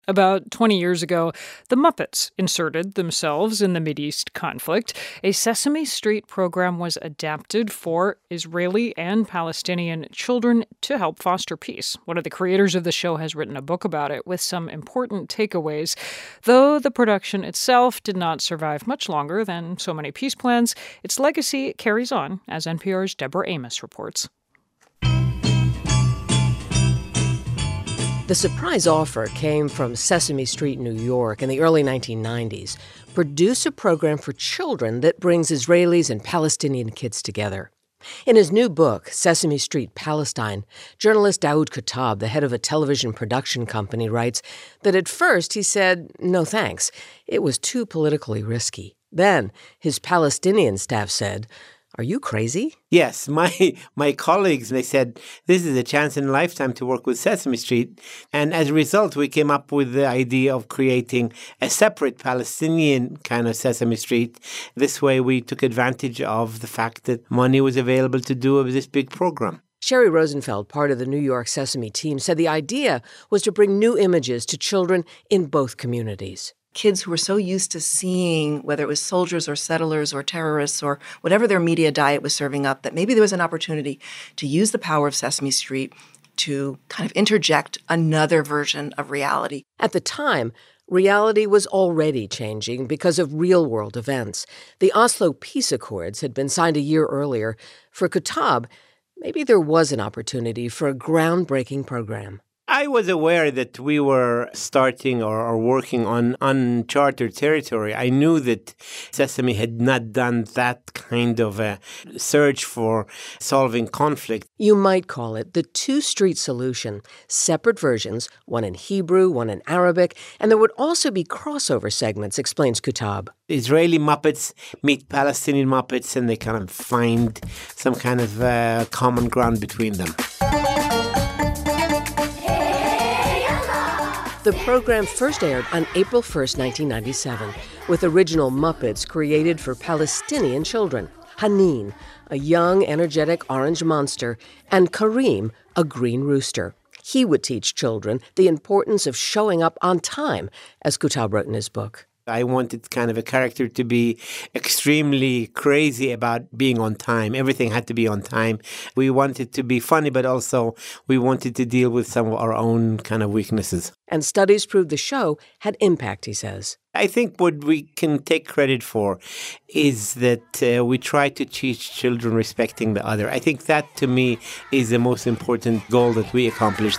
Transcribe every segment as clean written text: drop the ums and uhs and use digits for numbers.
About 20 years ago, the Muppets inserted themselves in the Mideast conflict. A Sesame Street program was adapted for Israeli and Palestinian children to help foster peace. One of the creators of the show has written a book about it with some important takeaways. Though the production itself did not survive much longer than so many peace plans, its legacy carries on, as NPR's Deborah Amos reports. The surprise offer came from Sesame Street, New York in the early 1990s. Produce a program for children that brings Israelis and Palestinian kids together. In his new book, Sesame Street, Palestine, journalist Daoud Khattab, the head of a television production company, writes that at first he said, no thanks. It was too politically risky. Then his Palestinian staff said, are you crazy? Yes, my colleagues, they said, this is a chance in a lifetime to work with Sesame Street. And as a result, we came up with the idea of creating a separate Palestinian kind of Sesame Street. This way, we took advantage of the fact that money was available to do this big program. Sherry Rosenfeld, part of the New York Sesame team, said the idea was to bring new images to children in both communities. Kids who were so used to seeing, whether it was soldiers or settlers or terrorists or whatever their media diet was serving up, that maybe there was an opportunity to use the power of Sesame Street to kind of interject another version of reality. At the time, reality was already changing because of real-world events. The Oslo Peace Accords had been signed a year earlier. For Khattab, maybe there was an opportunity for a groundbreaking program. I was aware that we were starting or working on uncharted territory. I knew that Sesame had not done that kind of a search for solving conflict. You might call it the two-street solution, separate versions, one in Hebrew, one in Arabic, and there would also be crossover segments, explains Khattab. Israeli Muppets meet Palestinian Muppets, and they kind of find some kind of common ground between them. The program first aired on April 1st, 1997, with original Muppets created for Palestinian children. Hanin, a young, energetic orange monster, and Kareem, a green rooster. He would teach children the importance of showing up on time, as Khattab wrote in his book. I wanted kind of a character to be extremely crazy about being on time. Everything had to be on time. We wanted to be funny, but also we wanted to deal with some of our own kind of weaknesses. And studies proved the show had impact, he says. I think what we can take credit for is that we try to teach children respecting the other. I think that, to me, is the most important goal that we accomplished.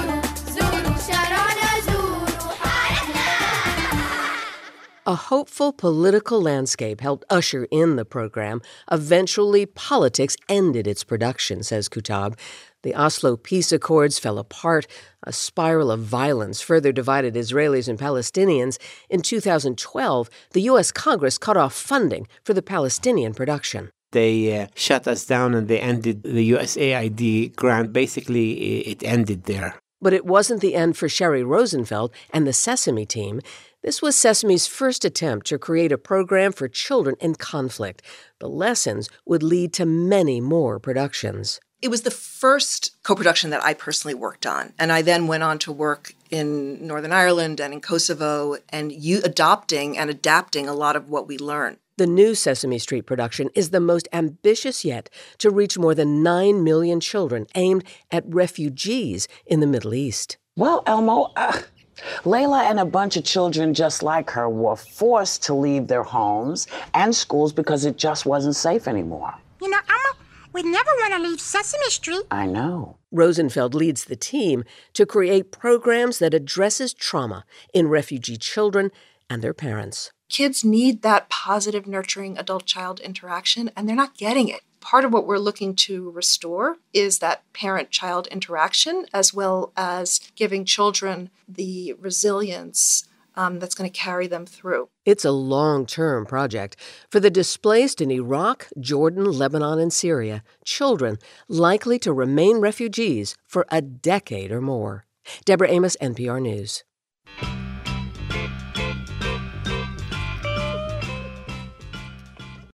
A hopeful political landscape helped usher in the program. Eventually, politics ended its production, says Khattab. The Oslo Peace Accords fell apart. A spiral of violence further divided Israelis and Palestinians. In 2012, the U.S. Congress cut off funding for the Palestinian production. They shut us down and they ended the USAID grant. Basically, it ended there. But it wasn't the end for Sherry Rosenfeld and the Sesame team. This was Sesame's first attempt to create a program for children in conflict. The lessons would lead to many more productions. It was the first co-production that I personally worked on. And I then went on to work in Northern Ireland and in Kosovo and adopting and adapting a lot of what we learned. The new Sesame Street production is the most ambitious yet to reach more than 9 million children, aimed at refugees in the Middle East. Well, Elmo, Layla and a bunch of children just like her were forced to leave their homes and schools because it just wasn't safe anymore. You know, Elmo, we'd never want to leave Sesame Street. I know. Rosenfeld leads the team to create programs that addresses trauma in refugee children and their parents. Kids need that positive, nurturing adult-child interaction, and they're not getting it. Part of what we're looking to restore is that parent-child interaction, as well as giving children the resilience that's going to carry them through. It's a long-term project for the displaced in Iraq, Jordan, Lebanon, and Syria, children likely to remain refugees for a decade or more. Deborah Amos, NPR News.